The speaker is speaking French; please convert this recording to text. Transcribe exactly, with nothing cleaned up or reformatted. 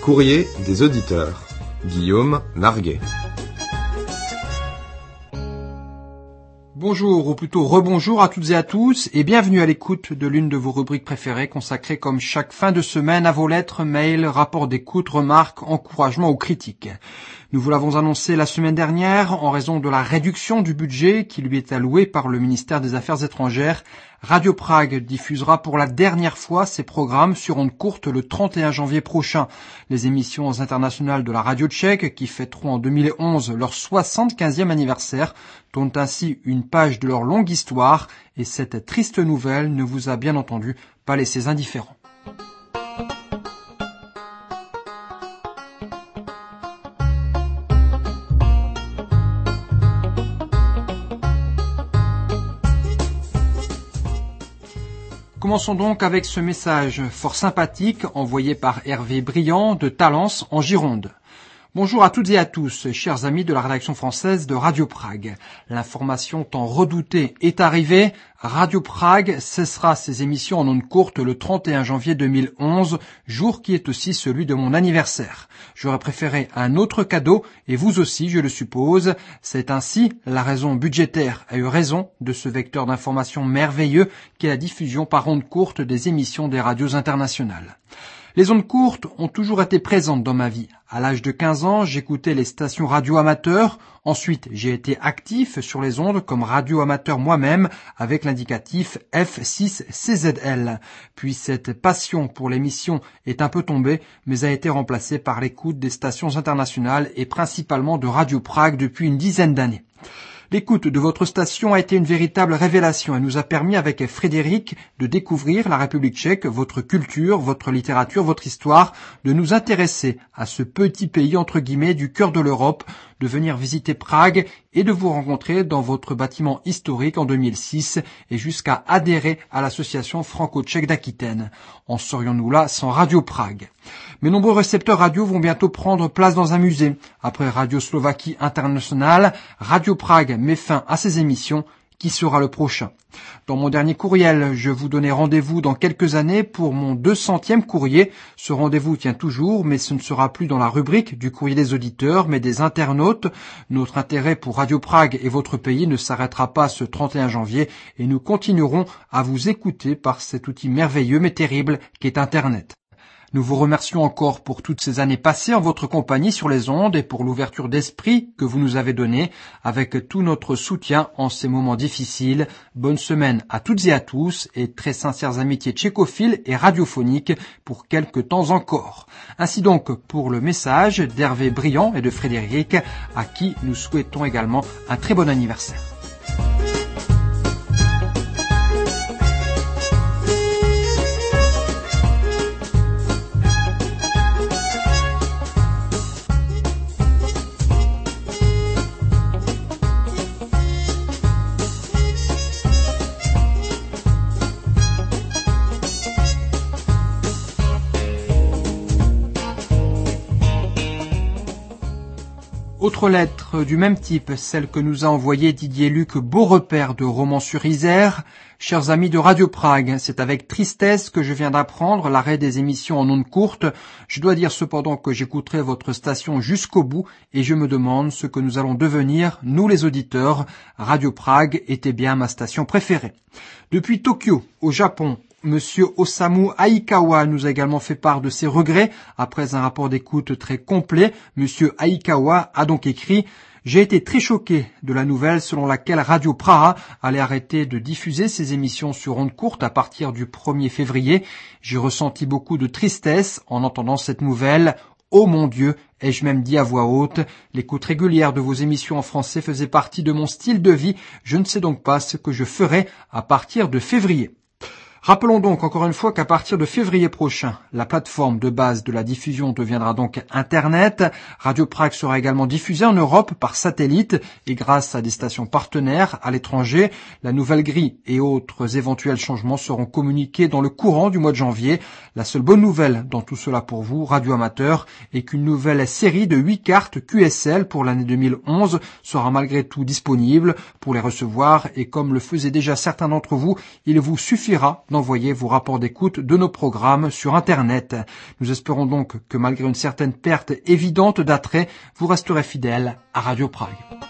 Courrier des auditeurs. Guillaume Narguet. Bonjour, ou plutôt rebonjour à toutes et à tous, et bienvenue à l'écoute de l'une de vos rubriques préférées consacrée comme chaque fin de semaine à vos lettres, mails, rapports d'écoute, remarques, encouragements ou critiques. Nous vous l'avons annoncé la semaine dernière, en raison de la réduction du budget qui lui est alloué par le ministère des Affaires étrangères, Radio Prague diffusera pour la dernière fois ses programmes sur ondes courtes le trente et un janvier prochain. Les émissions internationales de la radio tchèque, qui fêteront en deux mille onze leur soixante-quinzième anniversaire, tournent ainsi une page de leur longue histoire, et cette triste nouvelle ne vous a bien entendu pas laissé indifférent. Commençons donc avec ce message fort sympathique envoyé par Hervé Briand de Talence en Gironde. Bonjour à toutes et à tous, chers amis de la rédaction française de Radio Prague. L'information tant redoutée est arrivée. Radio Prague cessera ses émissions en ondes courtes le trente et un janvier deux mille onze, jour qui est aussi celui de mon anniversaire. J'aurais préféré un autre cadeau, et vous aussi, je le suppose. C'est ainsi, la raison budgétaire a eu raison de ce vecteur d'information merveilleux qu'est la diffusion par ondes courtes des émissions des radios internationales. Les ondes courtes ont toujours été présentes dans ma vie. À l'âge de quinze ans, j'écoutais les stations radio amateurs. Ensuite, j'ai été actif sur les ondes comme radio amateur moi-même avec l'indicatif F six C Z L. Puis cette passion pour l'émission est un peu tombée, mais a été remplacée par l'écoute des stations internationales et principalement de Radio Prague depuis une dizaine d'années. L'écoute de votre station a été une véritable révélation et nous a permis avec Frédéric de découvrir la République tchèque, votre culture, votre littérature, votre histoire, de nous intéresser à ce petit pays entre guillemets du cœur de l'Europe, de venir visiter Prague et de vous rencontrer dans votre bâtiment historique en deux mille six et jusqu'à adhérer à l'association franco-tchèque d'Aquitaine. En serions-nous là sans Radio Prague? Mes nombreux récepteurs radio vont bientôt prendre place dans un musée. Après Radio Slovaquie Internationale, Radio Prague met fin à ses émissions. Qui sera le prochain? Dans mon dernier courriel, je vous donnais rendez-vous dans quelques années pour mon deux centième courrier. Ce rendez-vous tient toujours, mais ce ne sera plus dans la rubrique du courrier des auditeurs, mais des internautes. Notre intérêt pour Radio Prague et votre pays ne s'arrêtera pas ce trente et un janvier et nous continuerons à vous écouter par cet outil merveilleux mais terrible qu'est Internet. Nous vous remercions encore pour toutes ces années passées en votre compagnie sur les ondes et pour l'ouverture d'esprit que vous nous avez donnée avec tout notre soutien en ces moments difficiles. Bonne semaine à toutes et à tous et très sincères amitiés tchécophiles et radiophoniques pour quelques temps encore. Ainsi donc pour le message d'Hervé Briand et de Frédéric à qui nous souhaitons également un très bon anniversaire. Autre lettre du même type, celle que nous a envoyée Didier Luc Beaurepaire de Romans-sur-Isère. Chers amis de Radio Prague, c'est avec tristesse que je viens d'apprendre l'arrêt des émissions en ondes courtes. Je dois dire cependant que j'écouterai votre station jusqu'au bout et je me demande ce que nous allons devenir, nous les auditeurs. Radio Prague était bien ma station préférée. Depuis Tokyo, au Japon, Monsieur Osamu Aikawa nous a également fait part de ses regrets. Après un rapport d'écoute très complet, Monsieur Aikawa a donc écrit « J'ai été très choqué de la nouvelle selon laquelle Radio Praha allait arrêter de diffuser ses émissions sur ondes courtes à partir du premier février. J'ai ressenti beaucoup de tristesse en entendant cette nouvelle. Oh mon Dieu, ai-je même dit à voix haute, l'écoute régulière de vos émissions en français faisait partie de mon style de vie. Je ne sais donc pas ce que je ferai à partir de février. » Rappelons donc encore une fois qu'à partir de février prochain, la plateforme de base de la diffusion deviendra donc Internet. Radio Prague sera également diffusée en Europe par satellite et grâce à des stations partenaires à l'étranger. La nouvelle grille et autres éventuels changements seront communiqués dans le courant du mois de janvier. La seule bonne nouvelle dans tout cela pour vous, radio amateurs, est qu'une nouvelle série de huit cartes Q S L pour l'année deux mille onze sera malgré tout disponible pour les recevoir et comme le faisaient déjà certains d'entre vous, il vous suffira d'envoyer vos rapports d'écoute de nos programmes sur Internet. Nous espérons donc que malgré une certaine perte évidente d'attrait, vous resterez fidèles à Radio Prague.